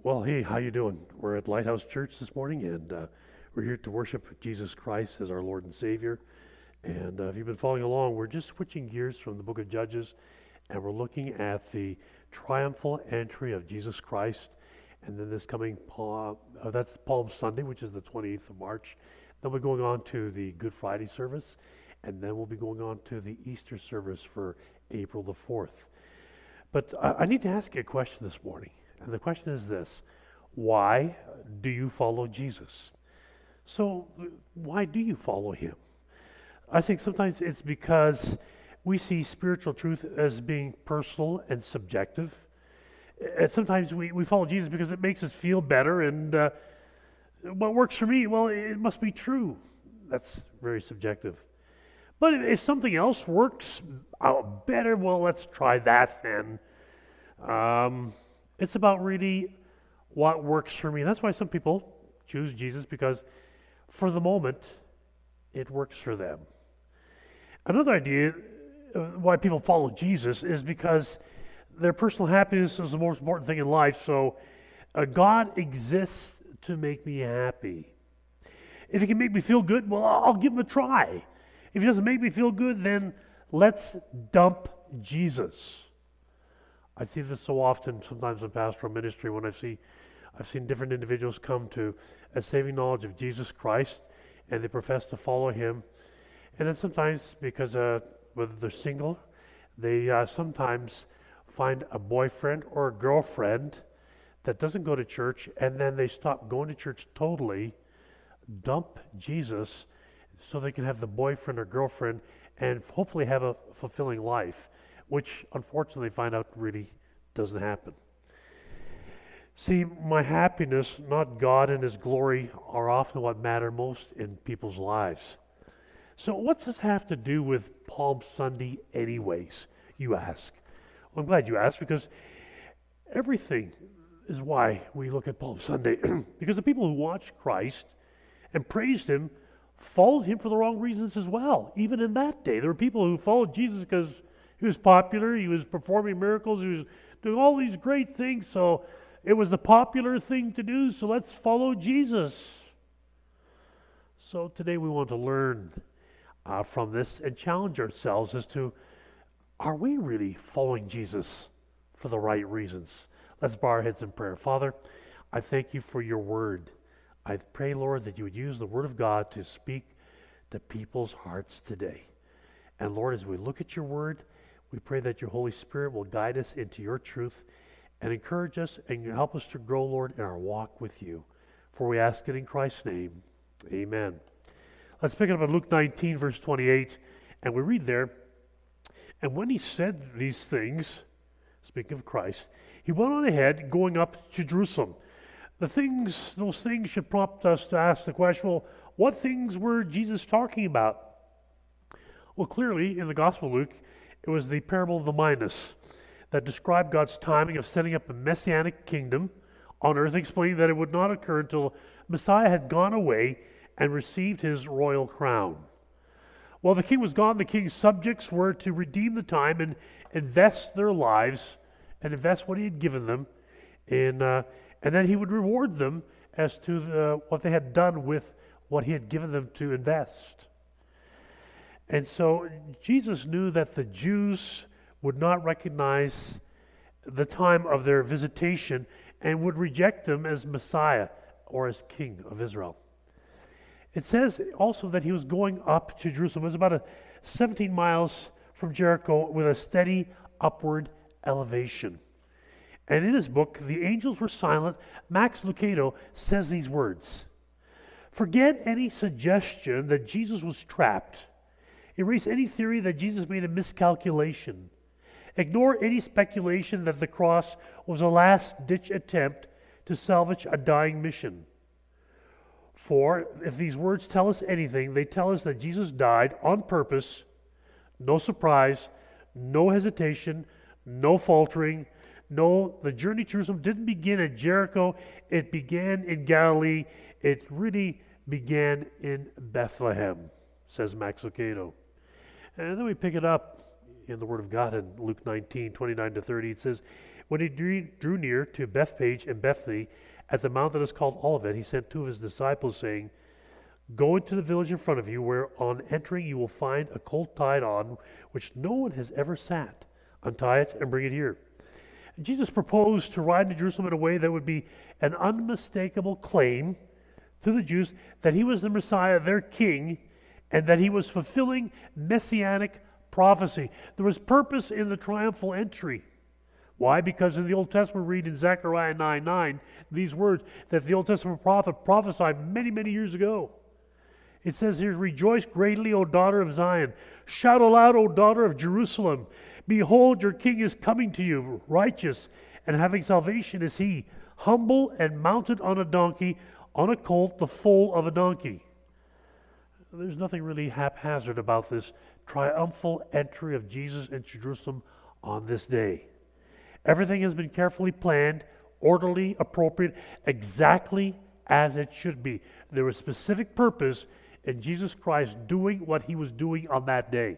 Well, hey, how you doing? We're at Lighthouse Church this morning, and we're here to worship Jesus Christ as our Lord and Savior. And if you've been following along, we're just switching gears from the book of Judges, and we're looking at the triumphal entry of Jesus Christ. And then this coming, that's Palm Sunday, which is the 28th of March. Then we're going on to the Good Friday service, and then we'll be going on to the Easter service for April the 4th. But I need to ask you a question this morning. And the question is this: why do you follow Jesus? So, why do you follow him? I think sometimes it's because we see spiritual truth as being personal and subjective. And sometimes we follow Jesus because it makes us feel better, and what works for me, well, it must be true. That's very subjective. But if something else works out better, well, let's try that then. It's about really what works for me. That's why some people choose Jesus, because for the moment, it works for them. Another idea why people follow Jesus is because their personal happiness is the most important thing in life. So God exists to make me happy. If he can make me feel good, well, I'll give him a try. If he doesn't make me feel good, then let's dump Jesus. I see this so often sometimes in pastoral ministry when I've seen different individuals come to a saving knowledge of Jesus Christ, and they profess to follow him. And then sometimes, because whether they're single, they sometimes find a boyfriend or a girlfriend that doesn't go to church, and then they stop going to church totally, dump Jesus, so they can have the boyfriend or girlfriend and hopefully have a fulfilling life, which unfortunately find out really doesn't happen. See, my happiness, not God and his glory, are often what matter most in people's lives. So what's this have to do with Palm Sunday anyways, you ask? Well, I'm glad you asked, because everything is why we look at Palm Sunday. Because the people who watched Christ and praised him followed him for the wrong reasons as well. Even in that day, there were people who followed Jesus because he was popular, he was performing miracles, he was doing all these great things, so it was the popular thing to do, so let's follow Jesus. So today we want to learn from this and challenge ourselves as to, are we really following Jesus for the right reasons? Let's bow our heads in prayer. Father, I thank you for your word. I pray, Lord, that you would use the word of God to speak to people's hearts today. And Lord, as we look at your word, we pray that your Holy Spirit will guide us into your truth and encourage us and help us to grow, Lord, in our walk with you. For we ask it in Christ's name. Amen. Let's pick it up in Luke 19, verse 28, and we read there, "And when he said these things," speaking of Christ, "he went on ahead, going up to Jerusalem." Those things should prompt us to ask the question, well, what things were Jesus talking about? Well, clearly, in the Gospel of Luke, it was the parable of the minas that described God's timing of setting up a messianic kingdom on earth, explaining that it would not occur until Messiah had gone away and received his royal crown. While the king was gone, the king's subjects were to redeem the time and invest their lives and invest what he had given them and then he would reward them as to what they had done with what he had given them to invest. And so Jesus knew that the Jews would not recognize the time of their visitation and would reject him as Messiah or as King of Israel. It says also that he was going up to Jerusalem. It was about 17 miles from Jericho with a steady upward elevation. And in his book, The Angels Were Silent, Max Lucado says these words: "Forget any suggestion that Jesus was trapped. Erase any theory that Jesus made a miscalculation. Ignore any speculation that the cross was a last-ditch attempt to salvage a dying mission. For if these words tell us anything, they tell us that Jesus died on purpose, no surprise, no hesitation, no faltering. No, the journey to Jerusalem didn't begin at Jericho. It began in Galilee. It really began in Bethlehem," says Max Lucado. And then we pick it up in the Word of God in Luke 19, 29 to 30. It says, When he drew near to Bethphage and Bethany, at the mount that is called Olivet, he sent two of his disciples, saying, Go into the village in front of you, where on entering you will find a colt tied on, which no one has ever sat. Untie it and bring it here. And Jesus proposed to ride to Jerusalem in a way that would be an unmistakable claim to the Jews that he was the Messiah, their king, and that he was fulfilling messianic prophecy. There was purpose in the triumphal entry. Why? Because in the Old Testament, we read in Zechariah 9:9 these words that the Old Testament prophet prophesied many, many years ago. It says here, Rejoice greatly, O daughter of Zion. Shout aloud, O daughter of Jerusalem. Behold, your king is coming to you, righteous and having salvation is he, humble and mounted on a donkey, on a colt, the foal of a donkey. There's nothing really haphazard about this triumphal entry of Jesus into Jerusalem on this day. Everything has been carefully planned, orderly, appropriate, exactly as it should be. There was specific purpose in Jesus Christ doing what he was doing on that day.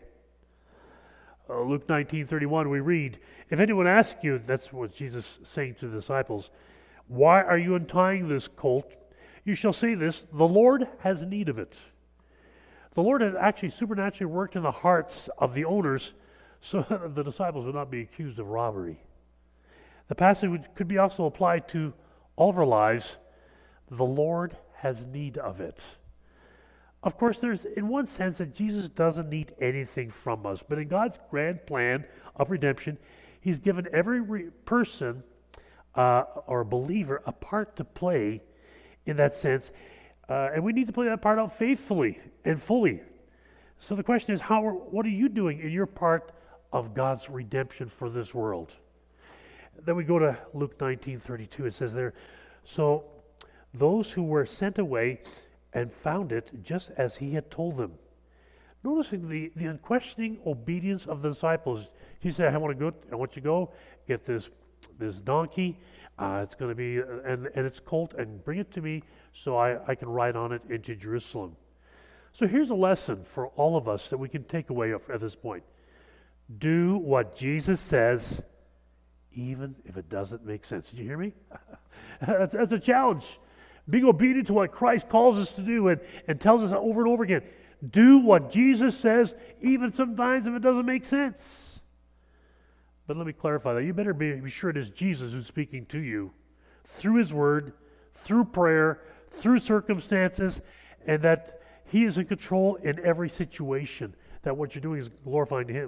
Luke 19:31, we read, If anyone asks you, that's what Jesus is saying to the disciples, Why are you untying this colt? You shall say this, the Lord has need of it. The Lord had actually supernaturally worked in the hearts of the owners so that the disciples would not be accused of robbery. The passage could be also applied to all of our lives. The Lord has need of it. Of course, there's in one sense that Jesus doesn't need anything from us, but in God's grand plan of redemption, he's given every person or believer a part to play in that sense, and we need to play that part out faithfully and fully. So the question is, what are you doing in your part of God's redemption for this world? Then we go to Luke 19:32. It says there, So those who were sent away and found it just as he had told them. Noticing the unquestioning obedience of the disciples. He said, I want you to go get this donkey. It's going to be, and its colt, and bring it to me so I can ride on it into Jerusalem. So here's a lesson for all of us that we can take away at this point. Do what Jesus says, even if it doesn't make sense. Did you hear me? That's a challenge. Being obedient to what Christ calls us to do and tells us over and over again. Do what Jesus says, even sometimes if it doesn't make sense. But let me clarify that. You better be sure it is Jesus who's speaking to you through his word, through prayer, through circumstances, and that he is in control in every situation, that what you're doing is glorifying to him.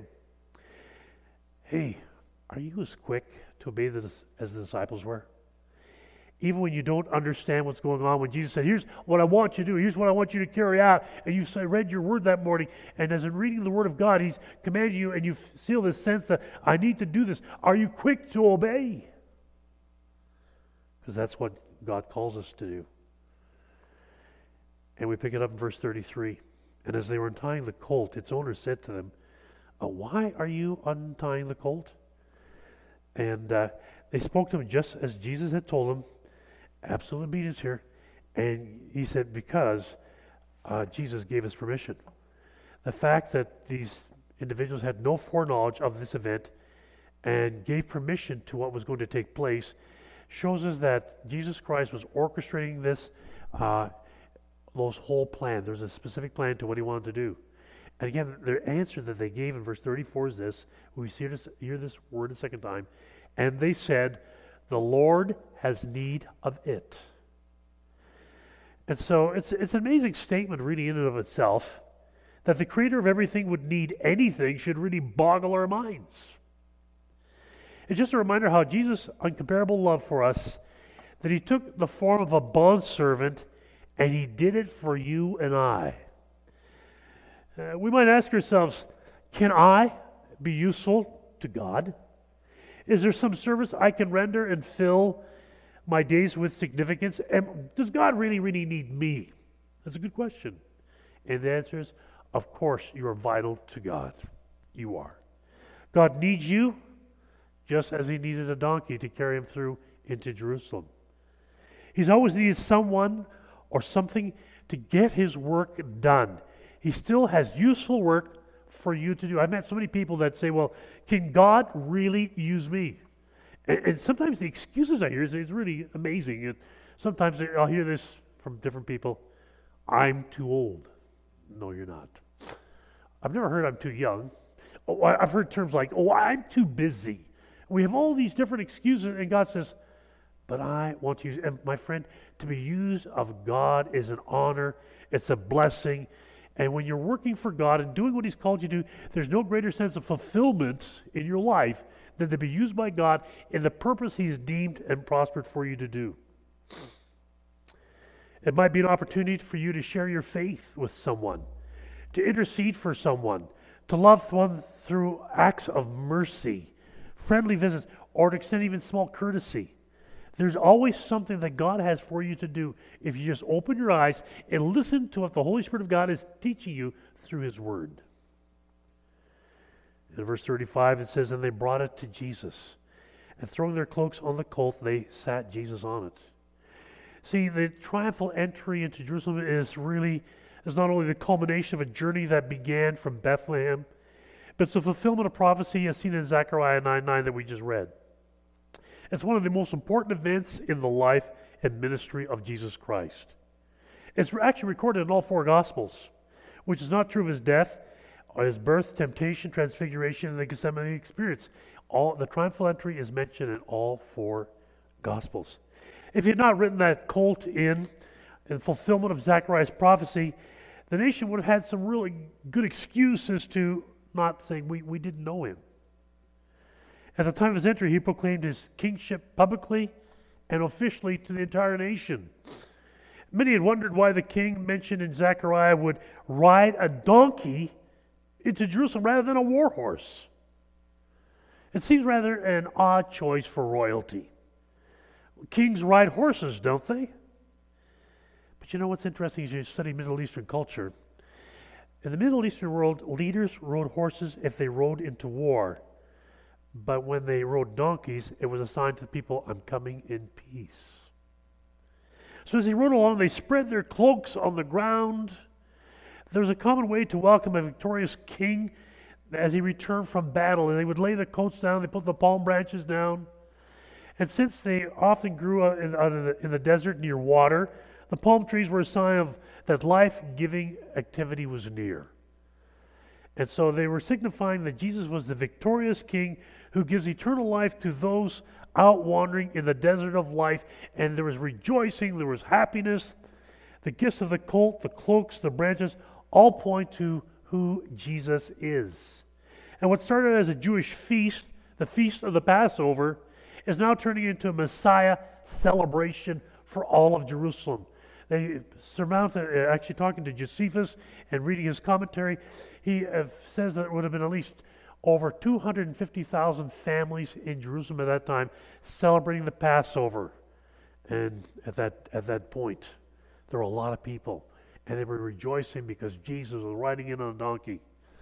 Hey, are you as quick to obey as the disciples were? Even when you don't understand what's going on, when Jesus said, here's what I want you to do, here's what I want you to carry out, and you read your word that morning, and as in reading the word of God, he's commanded you, and you feel this sense that I need to do this. Are you quick to obey? Because that's what God calls us to do. And we pick it up in verse 33. And as they were untying the colt, its owner said to them, Why are you untying the colt? And they spoke to him just as Jesus had told them. Absolute obedience here. And he said, because Jesus gave us permission. The fact that these individuals had no foreknowledge of this event and gave permission to what was going to take place shows us that Jesus Christ was orchestrating this whole plan. There's a specific plan to what he wanted to do. And again, the answer that they gave in verse 34 is this. We hear this word a second time. And they said, the Lord has need of it. And so it's an amazing statement really in and of itself, that the creator of everything would need anything should really boggle our minds. It's just a reminder how Jesus' incomparable love for us, that he took the form of a bondservant and he did it for you and I. We might ask ourselves, can I be useful to God? Is there some service I can render and fill my days with significance? And does God really, really need me? That's a good question. And the answer is, of course, you are vital to God. You are. God needs you just as he needed a donkey to carry him through into Jerusalem. He's always needed someone or something to get his work done. He still has useful work for you to do. I've met so many people that say, well, can God really use me? And sometimes the excuses I hear is really amazing. And sometimes I'll hear this from different people. I'm too old. No, you're not. I've never heard I'm too young. Oh, I've heard terms like, oh, I'm too busy. We have all these different excuses, and God says, but I want to use, and my friend, to be used of God is an honor. It's a blessing. And when you're working for God and doing what He's called you to do, there's no greater sense of fulfillment in your life than to be used by God in the purpose He's deemed and prospered for you to do. It might be an opportunity for you to share your faith with someone, to intercede for someone, to love one through acts of mercy, friendly visits, or to extend even small courtesy. There's always something that God has for you to do if you just open your eyes and listen to what the Holy Spirit of God is teaching you through His Word. In verse 35 it says, and they brought it to Jesus, and throwing their cloaks on the colt, they sat Jesus on it. See, the triumphal entry into Jerusalem is not only the culmination of a journey that began from Bethlehem, but it's a fulfillment of prophecy as seen in Zechariah 9:9 that we just read. It's one of the most important events in the life and ministry of Jesus Christ. It's actually recorded in all four Gospels, which is not true of His death, or His birth, temptation, transfiguration, and the Gethsemane experience. The triumphal entry is mentioned in all four Gospels. If He had not written that colt in fulfillment of Zechariah's prophecy, the nation would have had some really good excuses to not saying we didn't know Him. At the time of His entry, He proclaimed His kingship publicly and officially to the entire nation. Many had wondered why the king mentioned in Zechariah would ride a donkey into Jerusalem rather than a war horse. It seems rather an odd choice for royalty. Kings ride horses, don't they? But you know what's interesting is you study Middle Eastern culture. In the Middle Eastern world, leaders rode horses if they rode into war. But when they rode donkeys, it was a sign to the people, I'm coming in peace. So as they rode along, they spread their cloaks on the ground. There was a common way to welcome a victorious king as he returned from battle. And they would lay their coats down, they put the palm branches down. And since they often grew in the desert near water, the palm trees were a sign of that life-giving activity was near. And so they were signifying that Jesus was the victorious king who gives eternal life to those out wandering in the desert of life. And there was rejoicing, there was happiness. The gifts of the colt, the cloaks, the branches, all point to who Jesus is. And what started as a Jewish feast, the feast of the Passover, is now turning into a Messiah celebration for all of Jerusalem. They surmounted, actually talking to Josephus and reading his commentary, he says that it would have been at least over 250,000 families in Jerusalem at that time celebrating the Passover. And at that point, there were a lot of people. And they were rejoicing because Jesus was riding in on a donkey.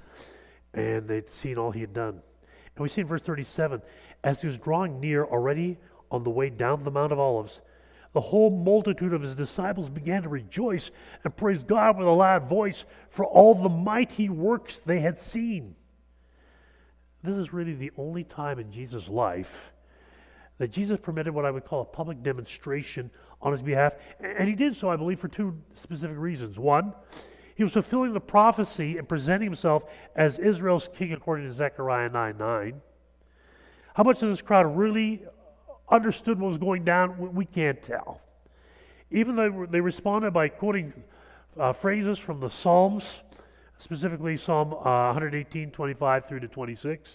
And they'd seen all He had done. And we see in verse 37, as He was drawing near already on the way down the Mount of Olives, the whole multitude of His disciples began to rejoice and praise God with a loud voice for all the mighty works they had seen. This is really the only time in Jesus' life that Jesus permitted what I would call a public demonstration on His behalf. And He did so, I believe, for two specific reasons. One, He was fulfilling the prophecy and presenting Himself as Israel's king according to Zechariah 9:9. How much of this crowd really understood what was going down, we can't tell. Even though they responded by quoting phrases from the Psalms, specifically Psalm 118, 25 through to 26.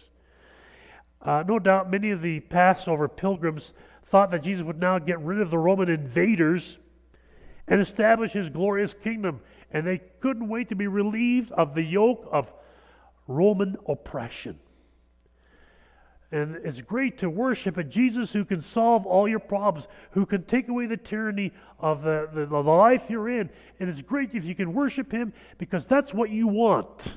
No doubt many of the Passover pilgrims thought that Jesus would now get rid of the Roman invaders and establish His glorious kingdom, and they couldn't wait to be relieved of the yoke of Roman oppression. And it's great to worship a Jesus who can solve all your problems, who can take away the tyranny of the life you're in. And it's great if you can worship Him because that's what you want.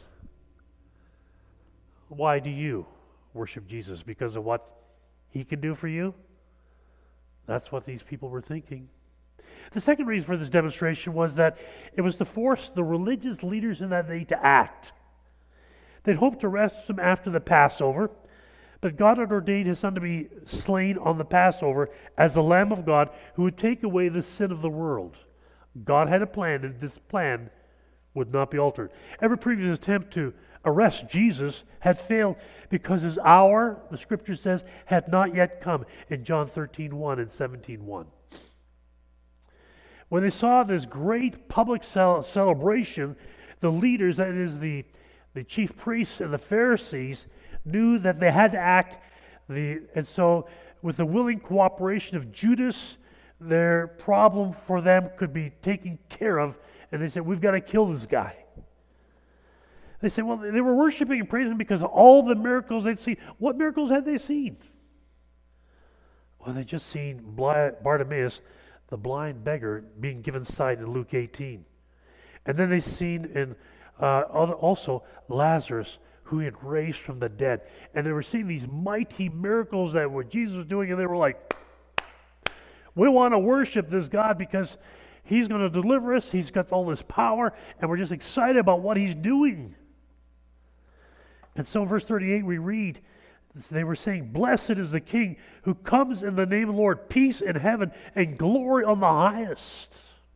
Why do you worship Jesus? Because of what He can do for you? That's what these people were thinking. The second reason for this demonstration was that it was to force the religious leaders in that day to act. They'd hoped to arrest Him after the Passover, But God had ordained his Son to be slain on the Passover as the Lamb of God who would take away the sin of the world. God had a plan, and this plan would not be altered. Every previous attempt to arrest Jesus had failed because his hour, the scripture says, had not yet come in John 13:1 and 17:1. When they saw this great public celebration, the leaders, that is the chief priests and the Pharisees, knew that they had to act. And so with the willing cooperation of Judas, their problem for them could be taken care of. And they said, we've got to kill this guy. They said, well, they were worshiping and praising him because of all the miracles they'd seen. What miracles had they seen? Well, they'd just seen Bartimaeus, the blind beggar, being given sight in Luke 18. And then they'd seen also Lazarus, who he had raised from the dead. And they were seeing these mighty miracles that what Jesus was doing, and they were like, we want to worship this God because he's going to deliver us. He's got all this power, and we're just excited about what he's doing. And so in verse 38 we read, they were saying, blessed is the King who comes in the name of the Lord, peace in heaven and glory on the highest.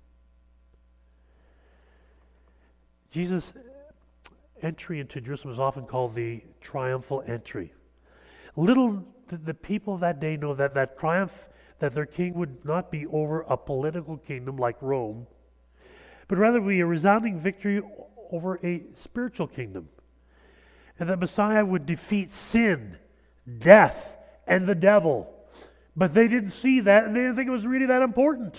Jesus' entry into Jerusalem is often called the triumphal entry. Little did the people of that day know that triumph, that their king would not be over a political kingdom like Rome, but rather be a resounding victory over a spiritual kingdom. And that Messiah would defeat sin, death, and the devil. But they didn't see that, and they didn't think it was really that important.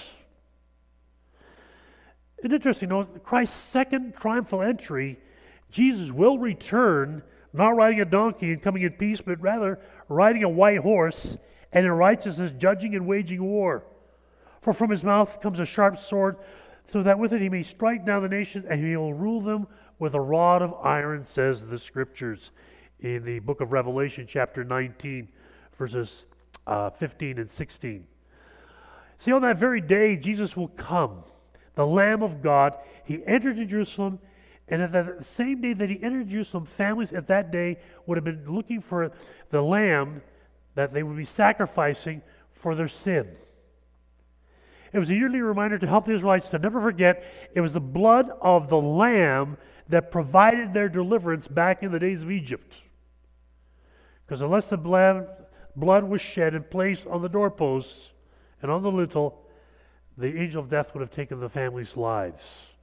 And interesting, Christ's second triumphal entry, Jesus will return, not riding a donkey and coming in peace, but rather riding a white horse, and in righteousness judging and waging war. For from his mouth comes a sharp sword, so that with it he may strike down the nations, and he will rule them with a rod of iron, says the scriptures in the book of Revelation, chapter 19, verses 15 and 16. See, on that very day, Jesus will come, the Lamb of God. He entered into Jerusalem, and at the same day that he entered Jerusalem, families at that day would have been looking for the lamb that they would be sacrificing for their sin. It was a yearly reminder to help the Israelites to never forget it was the blood of the lamb that provided their deliverance back in the days of Egypt. Because unless the blood was shed and placed on the doorposts and on the lintel, the angel of death would have taken the family's lives.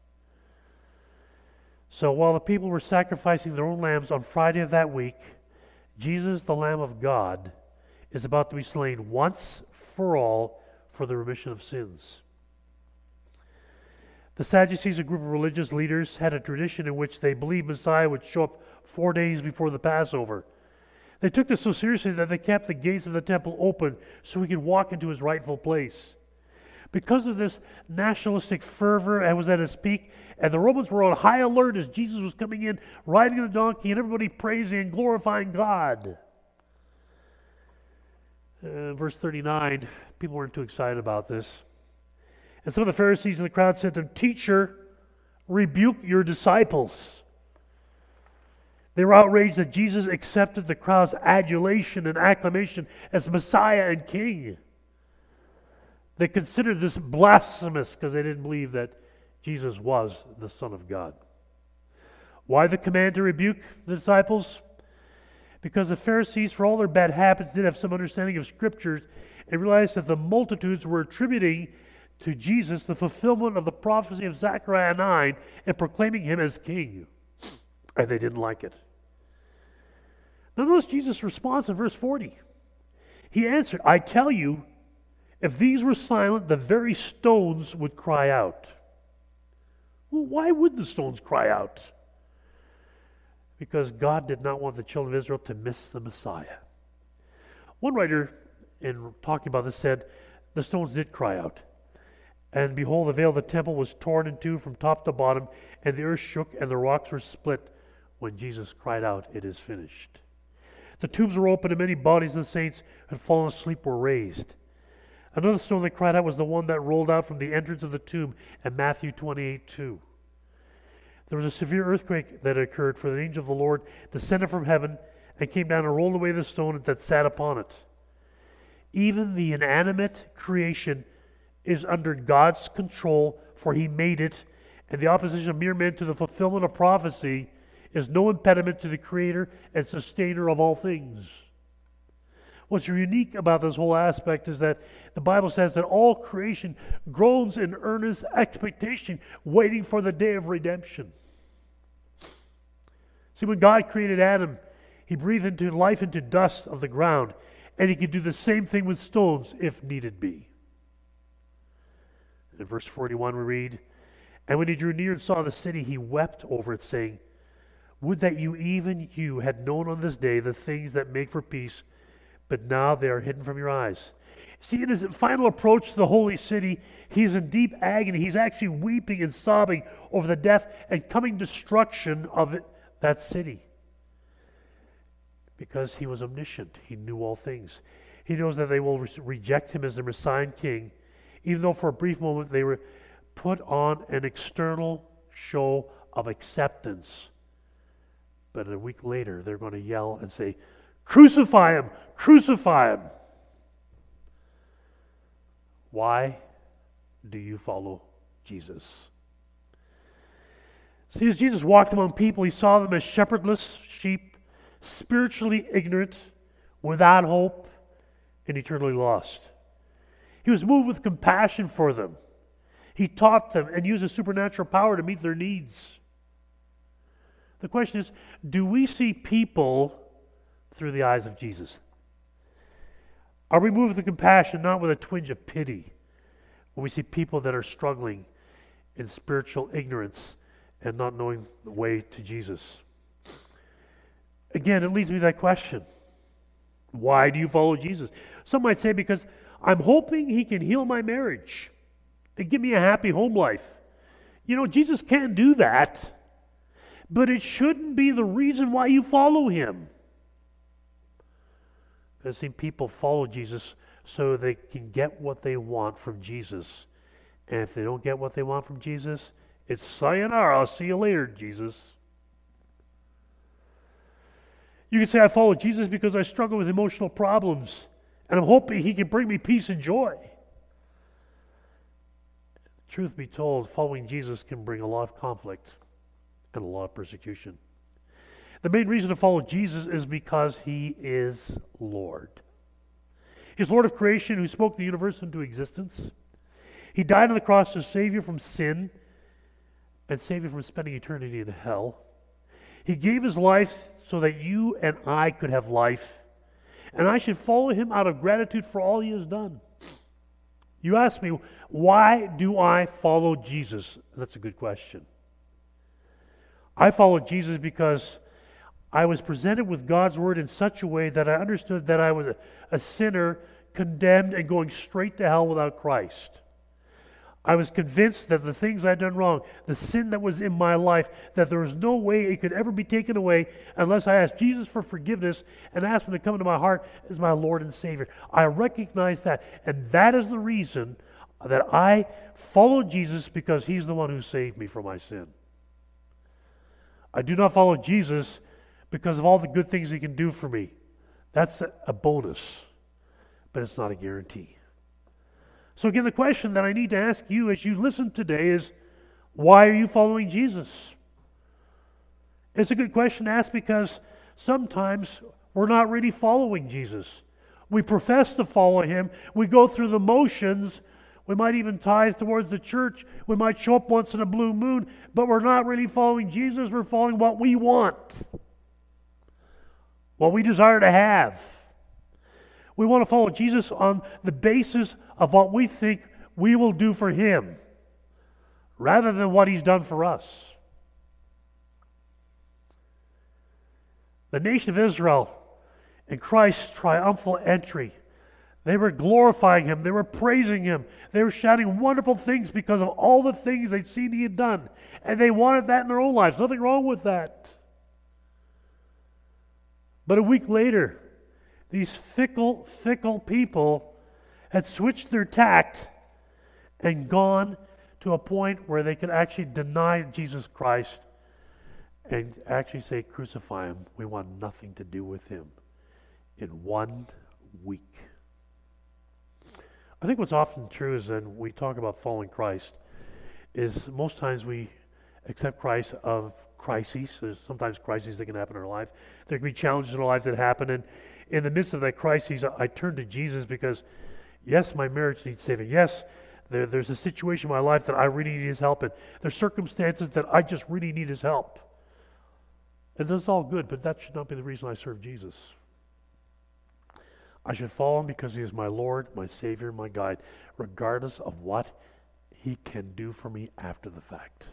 So while the people were sacrificing their own lambs on Friday of that week, Jesus, the Lamb of God, is about to be slain once for all for the remission of sins. The Sadducees, a group of religious leaders, had a tradition in which they believed Messiah would show up 4 days before the Passover. They took this so seriously that they kept the gates of the temple open so he could walk into his rightful place. Because of this, nationalistic fervor was at its peak, and the Romans were on high alert as Jesus was coming in, riding on a donkey, and everybody praising and glorifying God. Verse 39, people weren't too excited about this. And some of the Pharisees in the crowd said to him, "Teacher, rebuke your disciples." They were outraged that Jesus accepted the crowd's adulation and acclamation as Messiah and King. They considered this blasphemous because they didn't believe that Jesus was the Son of God. Why the command to rebuke the disciples? Because the Pharisees, for all their bad habits, did have some understanding of Scriptures and realized that the multitudes were attributing to Jesus the fulfillment of the prophecy of Zechariah 9 and proclaiming him as king. And they didn't like it. Now notice Jesus' response in verse 40. He answered, "I tell you, if these were silent, the very stones would cry out." Well, why would the stones cry out? Because God did not want the children of Israel to miss the Messiah. One writer, in talking about this, said, the stones did cry out. And behold, the veil of the temple was torn in two from top to bottom, and the earth shook, and the rocks were split when Jesus cried out, "It is finished." The tombs were opened, and many bodies of the saints who had fallen asleep were raised. Another stone that cried out was the one that rolled out from the entrance of the tomb in Matthew 28:2. There was a severe earthquake that occurred, for the angel of the Lord descended from heaven, and came down and rolled away the stone that sat upon it. Even the inanimate creation is under God's control, for he made it, and the opposition of mere men to the fulfillment of prophecy is no impediment to the creator and sustainer of all things. What's unique about this whole aspect is that the Bible says that all creation groans in earnest expectation, waiting for the day of redemption. See, when God created Adam, he breathed into life into dust of the ground, and he could do the same thing with stones if needed be. In verse 41 we read, "And when he drew near and saw the city, he wept over it, saying, Would that even you had known on this day the things that make for peace, but now they are hidden from your eyes." See, in his final approach to the holy city, he's in deep agony. He's actually weeping and sobbing over the death and coming destruction of that city. Because he was omniscient. He knew all things. He knows that they will reject him as their Messiah and King, even though for a brief moment they were put on an external show of acceptance. But a week later, they're going to yell and say, "Crucify him! Crucify him!" Why do you follow Jesus? See, as Jesus walked among people, he saw them as shepherdless sheep, spiritually ignorant, without hope, and eternally lost. He was moved with compassion for them. He taught them and used his supernatural power to meet their needs. The question is, do we see people through the eyes of Jesus? Are we moved with compassion, not with a twinge of pity, when we see people that are struggling in spiritual ignorance and not knowing the way to Jesus? Again, it leads me to that question. Why do you follow Jesus? Some might say, because I'm hoping he can heal my marriage and give me a happy home life. You know, Jesus can't do that, but it shouldn't be the reason why you follow him. Because see, people follow Jesus so they can get what they want from Jesus. And if they don't get what they want from Jesus, it's sayonara, I'll see you later, Jesus. You can say, I follow Jesus because I struggle with emotional problems, and I'm hoping he can bring me peace and joy. Truth be told, following Jesus can bring a lot of conflict and a lot of persecution. The main reason to follow Jesus is because he is Lord. He's Lord of creation who spoke the universe into existence. He died on the cross to save you from sin and save you from spending eternity in hell. He gave his life so that you and I could have life, and I should follow him out of gratitude for all he has done. You ask me, why do I follow Jesus? That's a good question. I follow Jesus because I was presented with God's word in such a way that I understood that I was a sinner, condemned and going straight to hell without Christ. I was convinced that the things I'd done wrong, the sin that was in my life, that there was no way it could ever be taken away unless I asked Jesus for forgiveness and asked him to come into my heart as my Lord and Savior. I recognize that, and that is the reason that I follow Jesus, because he's the one who saved me from my sin. I do not follow Jesus because of all the good things he can do for me. That's a bonus, but it's not a guarantee. So again, the question that I need to ask you as you listen today is, why are you following Jesus? It's a good question to ask because sometimes we're not really following Jesus. We profess to follow him. We go through the motions. We might even tithe towards the church. We might show up once in a blue moon, but we're not really following Jesus. We're following what we want, what we desire to have. We want to follow Jesus on the basis of what we think we will do for him, rather than what he's done for us. The nation of Israel, in Christ's triumphal entry, they were glorifying him. They were praising him. They were shouting wonderful things because of all the things they'd seen he had done. And they wanted that in their own lives. Nothing wrong with that. But a week later, these fickle people had switched their tact and gone to a point where they could actually deny Jesus Christ and actually say, crucify him. We want nothing to do with him. In 1 week. I think what's often true is when we talk about following Christ, is most times we accept Christ of crises. There's sometimes crises that can happen in our life. There can be challenges in our life that happen, and in the midst of that crisis, I turn to Jesus because, yes, my marriage needs saving. Yes, there's a situation in my life that I really need his help in. There's circumstances that I just really need his help. And that's all good, but that should not be the reason I serve Jesus. I should follow him because he is my Lord, my Savior, my guide, regardless of what he can do for me after the fact.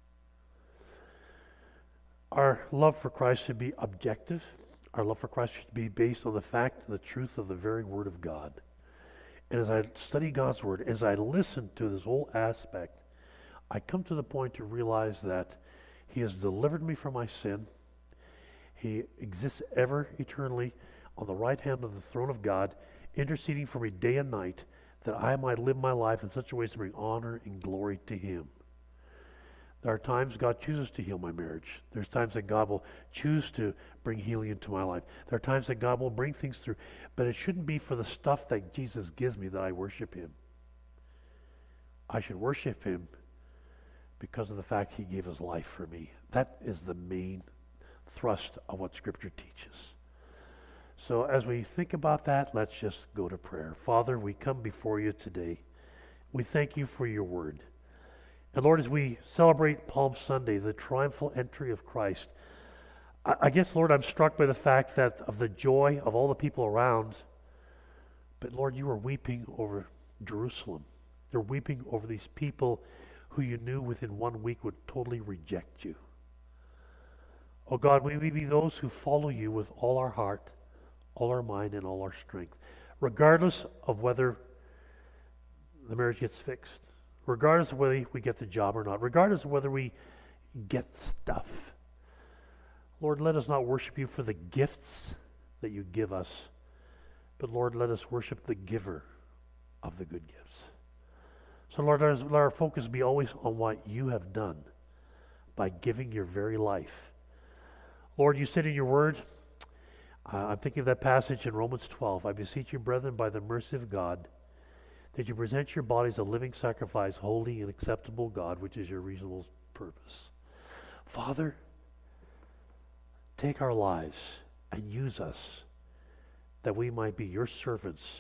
Our love for Christ should be objective. Our love for Christ should be based on the fact and the truth of the very Word of God. And as I study God's Word, as I listen to this whole aspect, I come to the point to realize that he has delivered me from my sin. He exists ever eternally on the right hand of the throne of God, interceding for me day and night, that I might live my life in such a way as to bring honor and glory to him. There are times God chooses to heal my marriage. There's times that God will choose to bring healing into my life. There are times that God will bring things through. But it shouldn't be for the stuff that Jesus gives me that I worship him. I should worship him because of the fact he gave his life for me. That is the main thrust of what Scripture teaches. So as we think about that, let's just go to prayer. Father, we come before you today. We thank you for your word. And Lord, as we celebrate Palm Sunday, the triumphal entry of Christ, I guess, Lord, I'm struck by the fact that of the joy of all the people around, but Lord, you are weeping over Jerusalem. You're weeping over these people who you knew within 1 week would totally reject you. Oh God, may we be those who follow you with all our heart, all our mind, and all our strength, regardless of whether the marriage gets fixed, regardless of whether we get the job or not, regardless of whether we get stuff. Lord, let us not worship you for the gifts that you give us, but Lord, let us worship the giver of the good gifts. So Lord, let our focus be always on what you have done by giving your very life. Lord, you said in your word, I'm thinking of that passage in Romans 12. I beseech you, brethren, by the mercy of God, that you present your bodies a living sacrifice, holy and acceptable God, which is your reasonable purpose. Father, take our lives and use us that we might be your servants,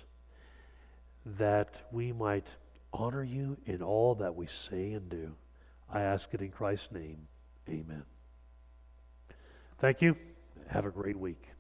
that we might honor you in all that we say and do. I ask it in Christ's name. Amen. Thank you. Have a great week.